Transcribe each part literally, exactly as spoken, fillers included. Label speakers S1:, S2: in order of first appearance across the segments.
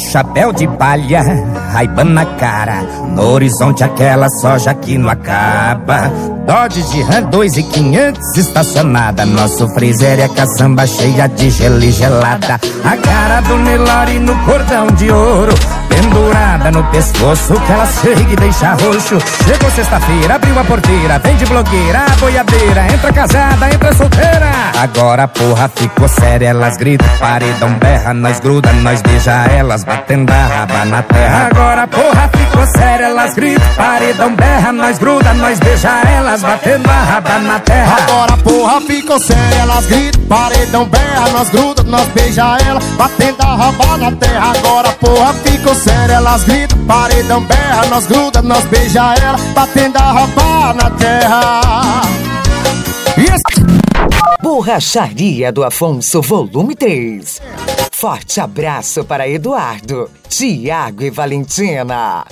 S1: Chapéu de palha, Ray-Ban na cara, no horizonte aquela soja que não acaba. Dodge de Ram dois mil e quinhentos estacionada, nosso freezer é caçamba cheia de gelo e gelada. A cara do Nelore no cordão de ouro, pendurada no pescoço que ela chega e deixa roxo. Chegou sexta-feira, abriu a porteira, vem de blogueira, boiadeira, entra casada, entra solteira. Agora a porra ficou séria, elas gritam, paredão berra, nós gruda, nós beija elas, batendo a raba na terra. Agora a porra ficou séria, elas gritam, paredão berra, nós gruda, nós beija elas, batendo a raba na terra.
S2: Agora a porra ficou séria, elas gritam, paredão berra, nós gruda, nós beija ela, batendo a raba na terra. Agora a porra ficou séria, elas gritam, paredão berra, nós gruda, nós beija ela, batendo a raba na terra. Yes.
S3: Borracharia do Afonso, volume três. Forte abraço para Eduardo, Tiago e Valentina.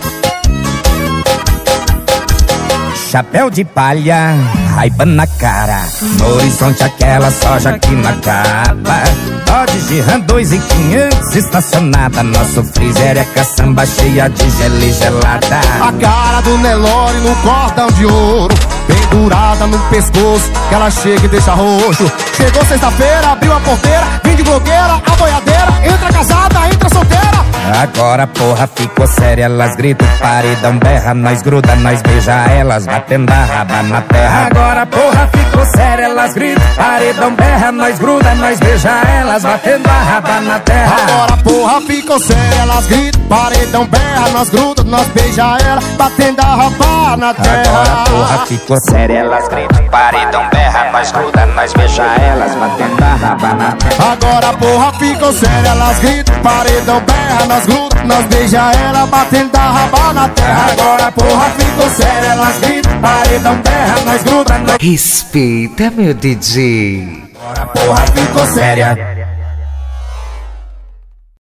S1: Chapéu de palha, Ray-Ban na cara, no horizonte aquela soja que não acaba. Dodge de Ram dois mil e quinhentos estacionada, nosso freezer é caçamba cheia de gelo e gelada.
S2: A cara do Nelore no cordão de ouro, pendurada no pescoço que ela chega e deixa roxo. Chegou sexta-feira, abriu a porteira, vim de blogueira, a boiadeira, entra casada, entra solteira.
S1: Agora a porra ficou séria, elas gritam, paredão berra, nós gruda, nós beija elas, batendo a raba na terra. Agora a porra ficou séria, elas gritam, paredão berra, nós gruda, nós beija elas, batendo a raba na terra.
S2: Agora a porra ficou séria, elas gritam, paredão berra, nós gruda, nós beija ela, batendo a raba na terra.
S1: Agora a porra ficou séria, elas gritam, paredão berra, nós gruda, nós beija elas, batendo a raba na terra.
S2: Agora a porra ficou séria, elas gritam, paredão berra, nós gruda, nós beija ela, batendo a raba na terra. Agora a porra ficou séria, elas gritam, paredão berra, nós gruda, nós...
S3: Respeita, meu D J.
S2: Agora a porra ficou séria.